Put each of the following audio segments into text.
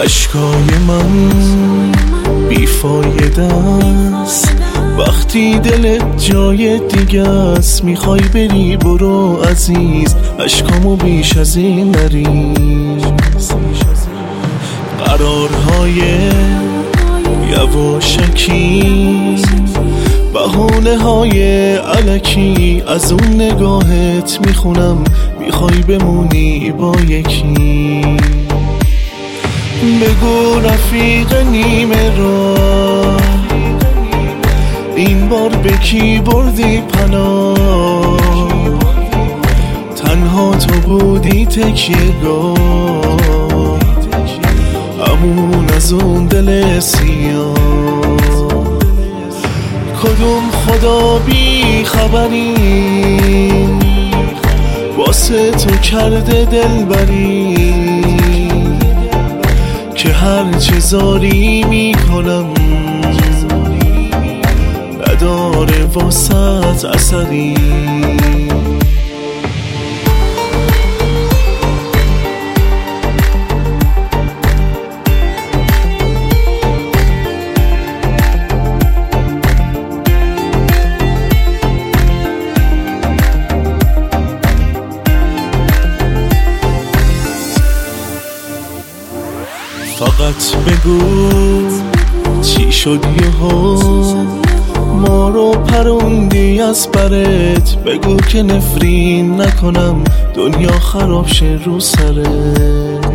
اشکای من بیفایده است وقتی دلت جای دیگه است. میخوای بری برو عزیز، اشکامو بیش از این نریز. قرارهای یواشکی، بهانه های علکی از اون نگاهت میخونم. میخوای بمونی با یکی، بگو رفیق نیمه راه این بار به کی بردی پناه. تنها تو بودی تکیه‌گاه، همون از اون دل سیاه. کدوم خدا بی خبری واسه تو کرده دلبری که هر چه زاری میکنم نداره واسط اثری. فقط بگو چی شد یهو ما رو پروندی از برت. بگو که نفرین نکنم دنیا خراب شه رو سرت.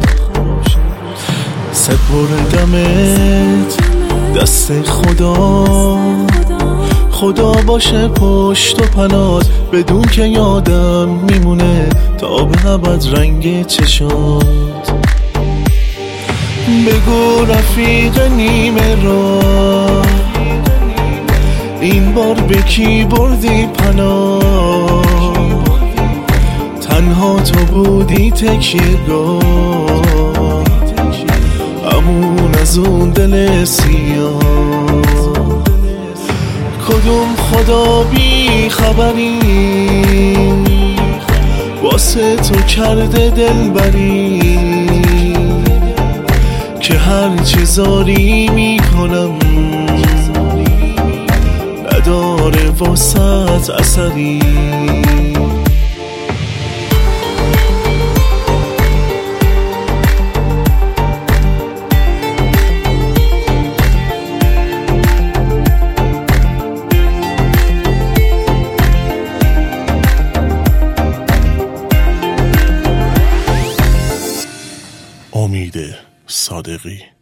سپردمت دست خدا، خدا باشه پشت و پنات بدون که یادم میمونه تا به ابد رنگ چشات. بگو رفیق نیمه راه این بار به کی بردی پناه. تنها تو بودی تکیه‌گاه، همون از اون دل سیاه. کدوم خدا بی خبری واسه تو کرده دلبری که هر چه زاری میکنم نداره واسط اثری. امید صادقی.